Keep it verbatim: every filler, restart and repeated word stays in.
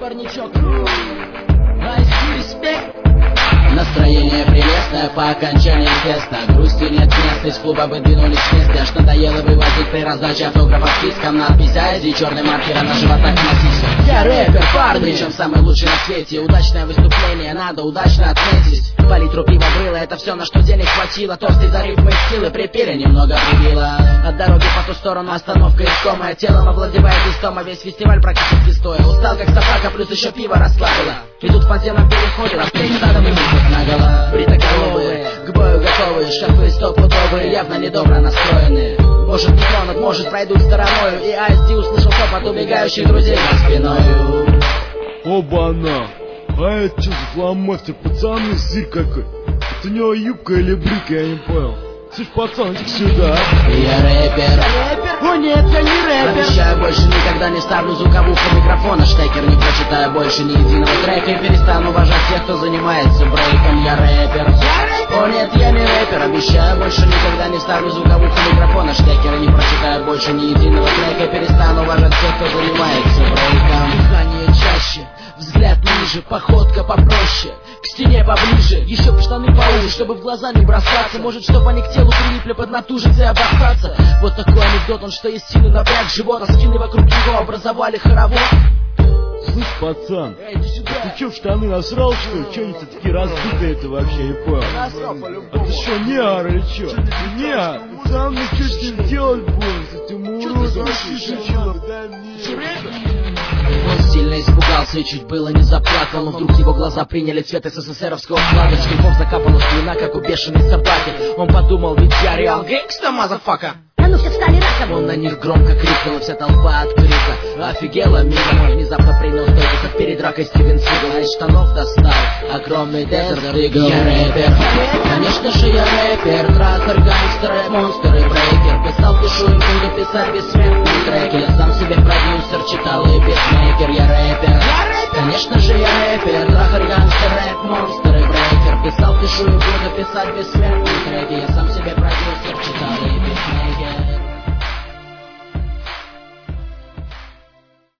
парничок. Nice respect. Настроение прелестное по окончании теста. Грусти нет места, из клуба выдвинулись вместе. Аж надоело вывозить при раздаче автографов списком. Надпись Айзи, черный маркер на животах носить. Я рэпер, парни, причем самый лучший на свете. Удачное выступление, надо удачно отметить. Палитру пива брыло, это все, на что денег хватило. Толстый за рифмы силы, припели немного прибило. От дороги по ту сторону остановка искомая. Телом овладевает истома, весь фестиваль практически стоя. Устал как собака, плюс еще пиво расслабило. И тут в подземном переходе расстрель стадом и мужик наголо. Бритоголовые, к бою готовые, шкафы стопудовые, явно недобро настроенные. Может не тронут, может пройдут стороною. И Айзи услышал топот убегающих друзей за спиною. Оба-на! А это что за фломастер? Пацаны, сыр какой. Это у него юбка или брюки, я не понял. Слышь, пацан, иди сюда. Я рэпер. Рэпер? О нет, я не рэпер. Обещаю, больше никогда не ставлю звуковуху микрофона. Штекер не прочитаю больше ни единого трека. И перестану уважать тех, кто занимается брейком. Я рэпер. О нет, я не рэпер. Обещаю, больше никогда не ставлю звуковуху микрофона. Штекер не прочитаю больше ни единого трека. И перестану уважать тех, кто занимается брейком. Дыхание чаще, взгляд ниже, походка попроще, к стене поближе, еще в штаны поуже, чтобы в глаза не бросаться. Может, чтоб они к телу прилипли, поднатужиться и обоссаться. Вот такой анекдот, он что есть силы напряг живота. Скины вокруг него образовали хоровод. Слышь, пацан, Эй, ты сюда. а ты чё, в штаны насрал, что ли? Чё они такие раздутые это вообще, не понял? А ты что, неар или чё? Неар? Сам ну что с ним делать будем, с этим уродом? Он сильно испугался и чуть было не заплакал. Но вдруг его глаза приняли цвет СССРовского флага. Шлифом закапала спина, как у бешеной собаки. Он подумал, ведь я реал гэнгста, мазафака. А ну все встали разом. Он на них громко крикнул, и вся толпа от крика офигела мигом. Он внезапно принял стойку, как перед дракой Стивен Сигал. А из штанов достал огромный дезерт игл. Я рэпер, конечно же я рэпер. Трахер, гангстер, рэп, монстр и брейкер. Писал, пишу и буду писать бессмертные треки. Я сам себе продюсер, читал и битмейкер. Я рэпер, конечно же я рэпер. Трахер, гангстер, рэп, монстр и брейкер. Писал, пишу и буду писать бессмертные треки. Я сам себе продюсер, читал и битмейкер.